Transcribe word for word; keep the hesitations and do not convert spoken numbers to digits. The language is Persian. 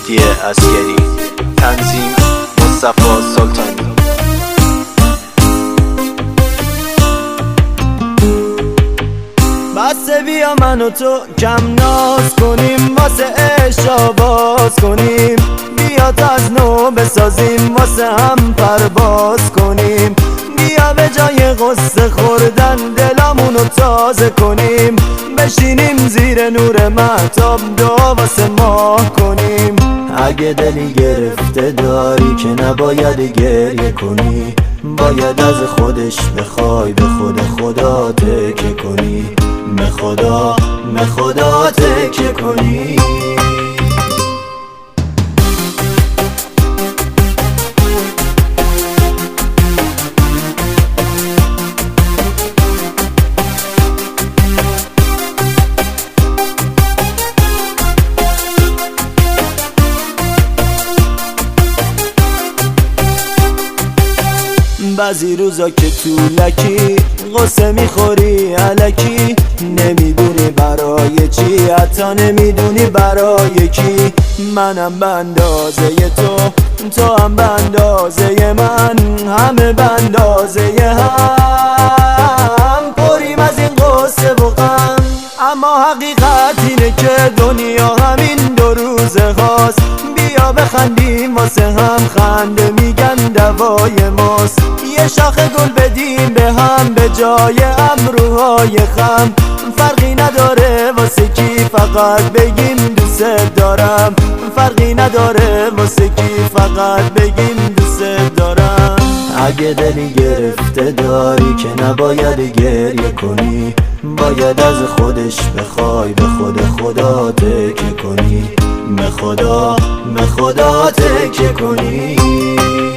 مهدی عسگری، تنظیم مصطفی سلطانی. بسه بیا من و تو کم ناز کنیم، واسه عشق باز کنیم. بیا تا از نو بسازیم، واسه هم پرواز کنیم. بیا به جای غصه خوردن دلامونو تازه کنیم. بشینیم زیر نور مهتاب دعا واسه ماه کنیم. اگه دلی گرفته داری که نباید گریه کنی، باید از خودش بخوای به خود خدا تکیه کنی. به خدا به خدا تکیه کنی. بعضی روزا که طولکی غصه میخوری علکی، نمیدونی برای چی، حتی نمیدونی برای کی. منم به اندازه تو، تو هم به اندازه من، همه به اندازه هم پریم از این غصه و غم. اما حقیقت اینه که دنیا همین دو روزه هاست. بیا بخندیم واسه هم، خنده میگن دوای ماست. یه شاخه گل بدیم به هم به جای ابروهای خم. فرقی نداره واسه کی، فقط بگیم دوست دارم. فرقی نداره واسه کی، فقط بگیم دوست دارم. اگه دلی گرفته داری که نباید گریه کنی، باید از خودش بخوای به خود خدا تکیه کنی. به خدا به خدا تکیه کنی.